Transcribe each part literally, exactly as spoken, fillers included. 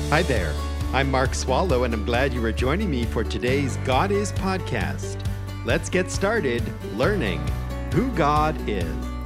Hi there. I'm Mark Swallow, and I'm glad you are joining me for today's God Is podcast. Let's get started learning who God is.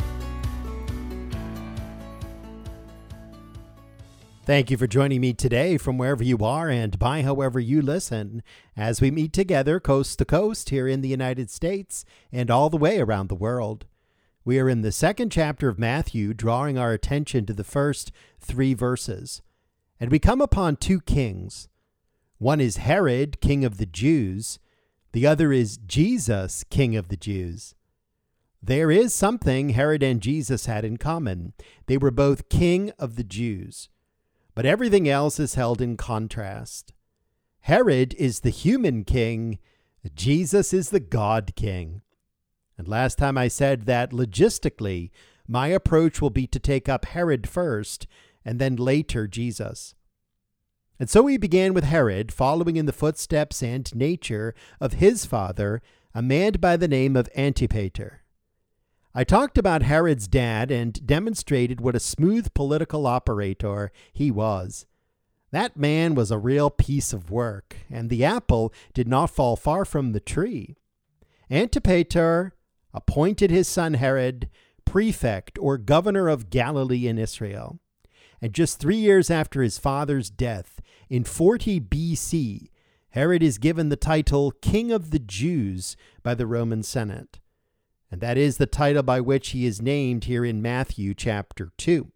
Thank you for joining me today from wherever you are and by however you listen as we meet together coast to coast here in the United States and all the way around the world. We are in the second chapter of Matthew, drawing our attention to the first three verses. And we come upon two kings. One is Herod, king of the Jews. The other is Jesus, king of the Jews. There is something Herod and Jesus had in common. They were both king of the Jews. But everything else is held in contrast. Herod is the human king. Jesus is the God king. And last time I said that logistically, my approach will be to take up Herod first and then later Jesus. And so we began with Herod, following in the footsteps and nature of his father, a man by the name of Antipater. I talked about Herod's dad and demonstrated what a smooth political operator he was. That man was a real piece of work, and the apple did not fall far from the tree. Antipater appointed his son Herod prefect or governor of Galilee in Israel. And just three years after his father's death, in forty B C, Herod is given the title King of the Jews by the Roman Senate. And that is the title by which he is named here in Matthew chapter two.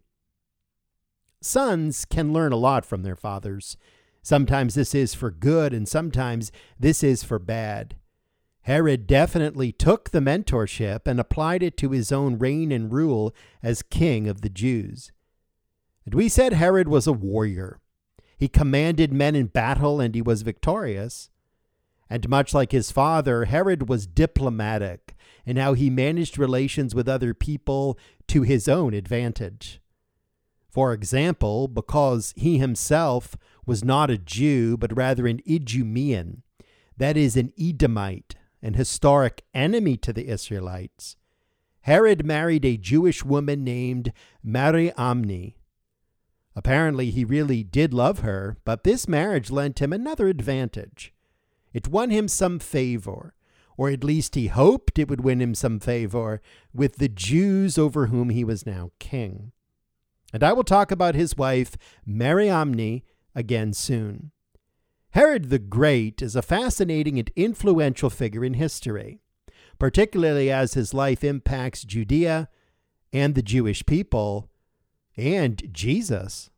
Sons can learn a lot from their fathers. Sometimes this is for good, and sometimes this is for bad. Herod definitely took the mentorship and applied it to his own reign and rule as king of the Jews. And we said Herod was a warrior. He commanded men in battle, and he was victorious. And much like his father, Herod was diplomatic in how he managed relations with other people to his own advantage. For example, because he himself was not a Jew, but rather an Idumean, that is, an Edomite, an historic enemy to the Israelites, Herod married a Jewish woman named Mariamne. Apparently, he really did love her, but this marriage lent him another advantage. It won him some favor, or at least he hoped it would win him some favor, with the Jews over whom he was now king. And I will talk about his wife, Mariamne, again soon. Herod the Great is a fascinating and influential figure in history, particularly as his life impacts Judea and the Jewish people and Jesus.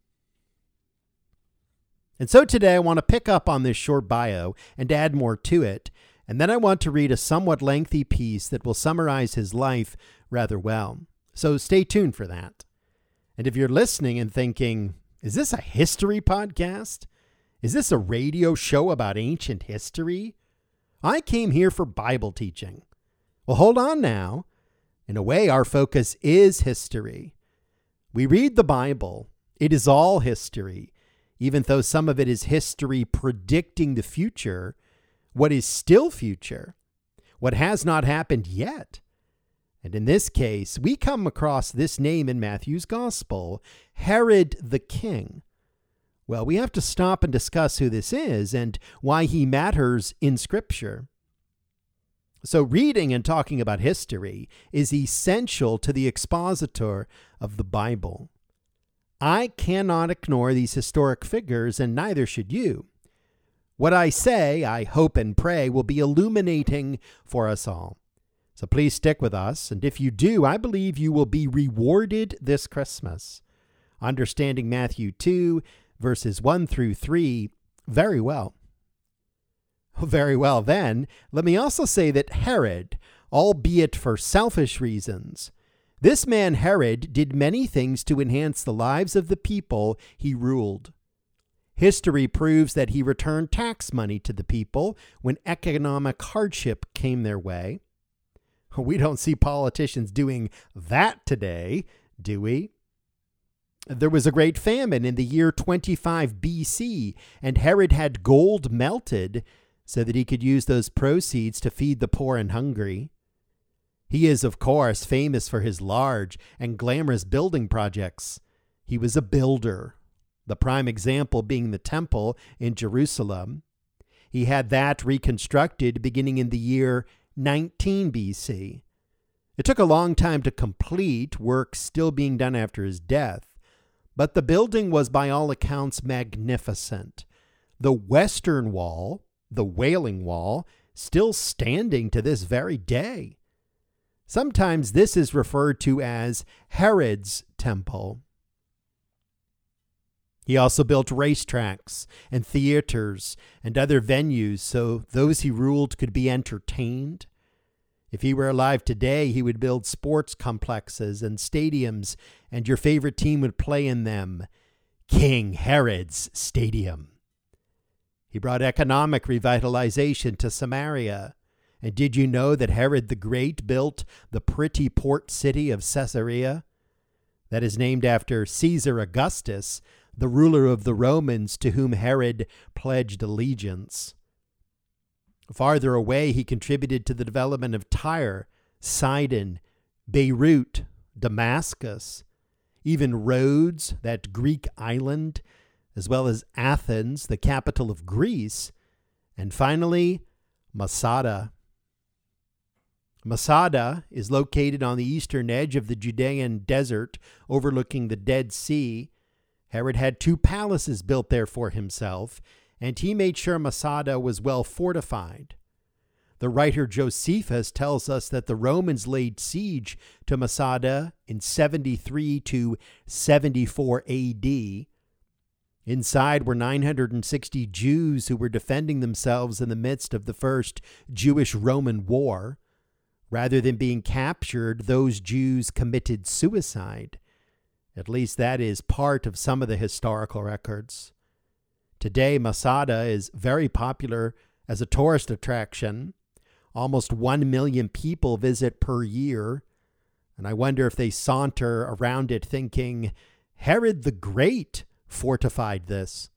And so today I want to pick up on this short bio and add more to it, and then I want to read a somewhat lengthy piece that will summarize his life rather well. So stay tuned for that. And if you're listening and thinking, is this a history podcast? Is this a radio show about ancient history? I came here for Bible teaching. Well, hold on now. In a way, our focus is history. We read the Bible. It is all history, even though some of it is history predicting the future, what is still future, what has not happened yet. And in this case, we come across this name in Matthew's Gospel, Herod the King. Well, we have to stop and discuss who this is and why he matters in Scripture. So reading and talking about history is essential to the expositor of the Bible. I cannot ignore these historic figures, and neither should you. What I say, I hope and pray, will be illuminating for us all. So please stick with us, and if you do, I believe you will be rewarded this Christmas, understanding Matthew two, verses one through three, very well. Very well, then, let me also say that Herod, albeit for selfish reasons, this man Herod did many things to enhance the lives of the people he ruled. History proves that he returned tax money to the people when economic hardship came their way. We don't see politicians doing that today, do we? There was a great famine in the year twenty-five B C, and Herod had gold melted so that he could use those proceeds to feed the poor and hungry. He is, of course, famous for his large and glamorous building projects. He was a builder. the prime example being the temple in Jerusalem. He had that reconstructed beginning in the year nineteen B C. It took a long time to complete, work still being done after his death, but the building was by all accounts magnificent. The western wall, the Wailing Wall, still standing to this very day. Sometimes this is referred to as Herod's Temple. He also built racetracks and theaters and other venues so those he ruled could be entertained. If he were alive today, he would build sports complexes and stadiums, and your favorite team would play in them. King Herod's Stadium. He brought economic revitalization to Samaria. And did you know that Herod the Great built the pretty port city of Caesarea? That is named after Caesar Augustus, the ruler of the Romans to whom Herod pledged allegiance. Farther away, he contributed to the development of Tyre, Sidon, Beirut, Damascus, even Rhodes, that Greek island, as well as Athens, the capital of Greece, and finally, Masada. Masada is located on the eastern edge of the Judean desert, overlooking the Dead Sea. Herod had two palaces built there for himself, and he made sure Masada was well fortified. The writer Josephus tells us that the Romans laid siege to Masada in seventy-three to seventy-four A D. Inside were nine hundred sixty Jews who were defending themselves in the midst of the First Jewish-Roman War. Rather than being captured, those Jews committed suicide. At least that is part of some of the historical records. Today, Masada is very popular as a tourist attraction. Almost one million people visit per year. And I wonder if they saunter around it thinking, Herod the Great fortified this.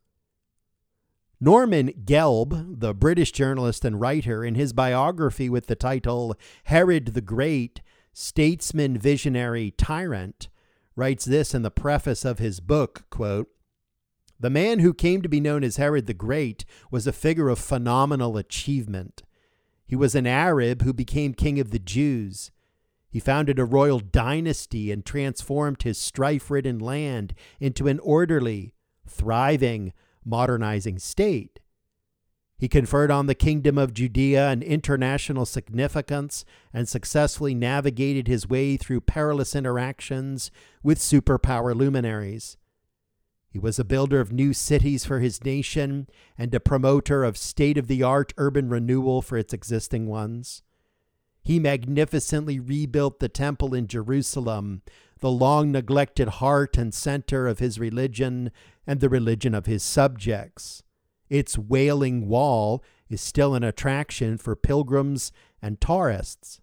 Norman Gelb, the British journalist and writer, in his biography with the title Herod the Great, Statesman, Visionary, Tyrant, writes this in the preface of his book, quote, "The man who came to be known as Herod the Great was a figure of phenomenal achievement. He was an Arab who became king of the Jews. He founded a royal dynasty and transformed his strife-ridden land into an orderly, thriving, modernizing state. He conferred on the kingdom of Judea an international significance and successfully navigated his way through perilous interactions with superpower luminaries. He was a builder of new cities for his nation and a promoter of state-of-the-art urban renewal for its existing ones. He magnificently rebuilt the temple in Jerusalem, the long-neglected heart and center of his religion and the religion of his subjects. Its Wailing Wall is still an attraction for pilgrims and tourists."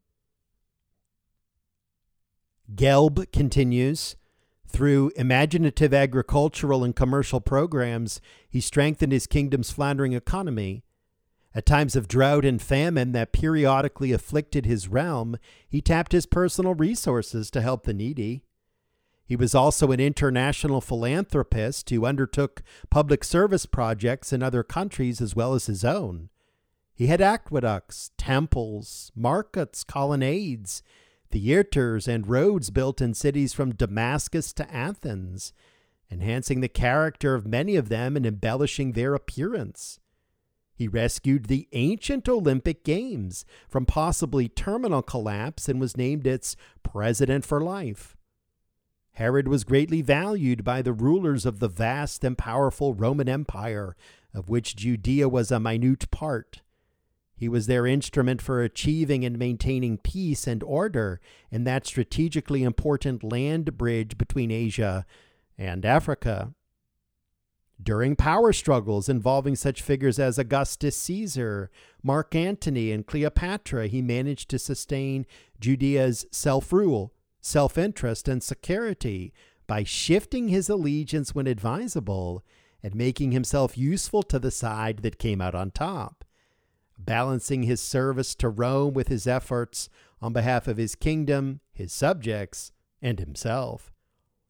Gelb continues, "Through imaginative agricultural and commercial programs, he strengthened his kingdom's floundering economy. At times of drought and famine that periodically afflicted his realm, he tapped his personal resources to help the needy. He was also an international philanthropist who undertook public service projects in other countries as well as his own. He had aqueducts, temples, markets, colonnades, theaters, and roads built in cities from Damascus to Athens, enhancing the character of many of them and embellishing their appearance. He rescued the ancient Olympic Games from possibly terminal collapse and was named its president for life. Herod was greatly valued by the rulers of the vast and powerful Roman Empire, of which Judea was a minute part. He was their instrument for achieving and maintaining peace and order in that strategically important land bridge between Asia and Africa. During power struggles involving such figures as Augustus Caesar, Mark Antony, and Cleopatra, he managed to sustain Judea's self-rule, self-interest, and security by shifting his allegiance when advisable and making himself useful to the side that came out on top, balancing his service to Rome with his efforts on behalf of his kingdom, his subjects, and himself.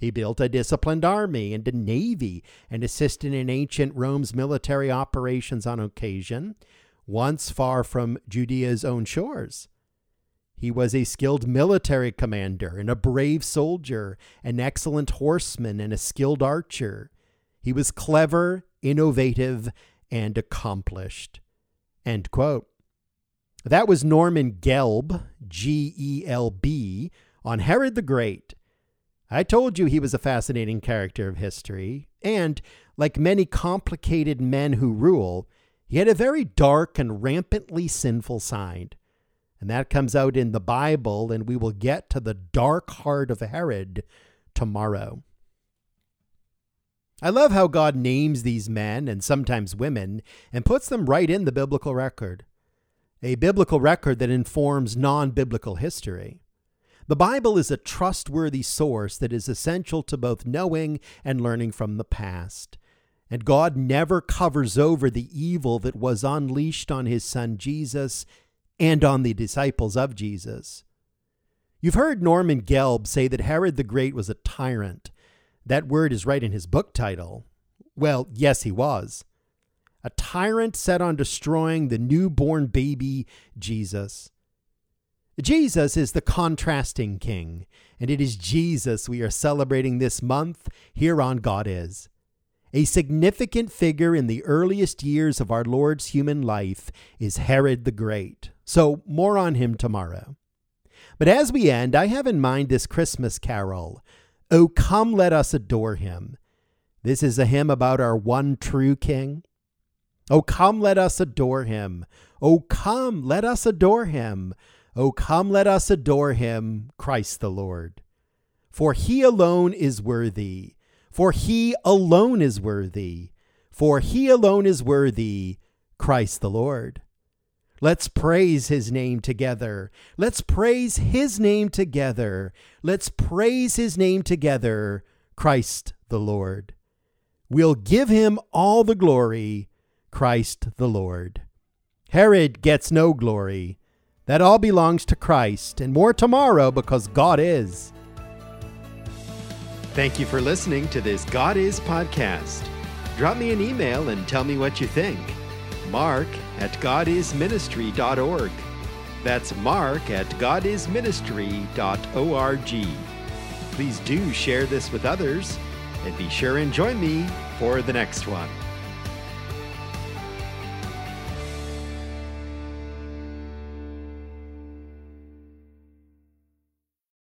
He built a disciplined army and a navy and assisted in ancient Rome's military operations on occasion, once far from Judea's own shores. He was a skilled military commander and a brave soldier, an excellent horseman and a skilled archer. He was clever, innovative, and accomplished." End quote. That was Norman Gelb, G E L B, on Herod the Great. I told you he was a fascinating character of history, and, like many complicated men who rule, he had a very dark and rampantly sinful side. And that comes out in the Bible, and we will get to the dark heart of Herod tomorrow. I love how God names these men, and sometimes women, and puts them right in the biblical record. A biblical record that informs non-biblical history. The Bible is a trustworthy source that is essential to both knowing and learning from the past. And God never covers over the evil that was unleashed on his son Jesus and on the disciples of Jesus. You've heard Norman Gelb say that Herod the Great was a tyrant. That word is right in his book title. Well, yes, he was. A tyrant set on destroying the newborn baby Jesus. Jesus is the contrasting king, and it is Jesus we are celebrating this month here on God Is. A significant figure in the earliest years of our Lord's human life is Herod the Great, so more on him tomorrow. But as we end, I have in mind this Christmas carol, "O Come Let Us Adore Him." This is a hymn about our one true King. "O come let us adore him. O come let us adore him. O come let us adore him, Christ the Lord. For he alone is worthy. For he alone is worthy. For he alone is worthy, Christ the Lord." Let's praise his name together. Let's praise his name together. Let's praise his name together, Christ the Lord. We'll give him all the glory, Christ the Lord. Herod gets no glory. That all belongs to Christ, and more tomorrow because God is. Thank you for listening to this God Is podcast. Drop me an email and tell me what you think. Mark at god is ministry dot org. That's Mark at god is ministry dot org. Please do share this with others, and be sure and join me for the next one.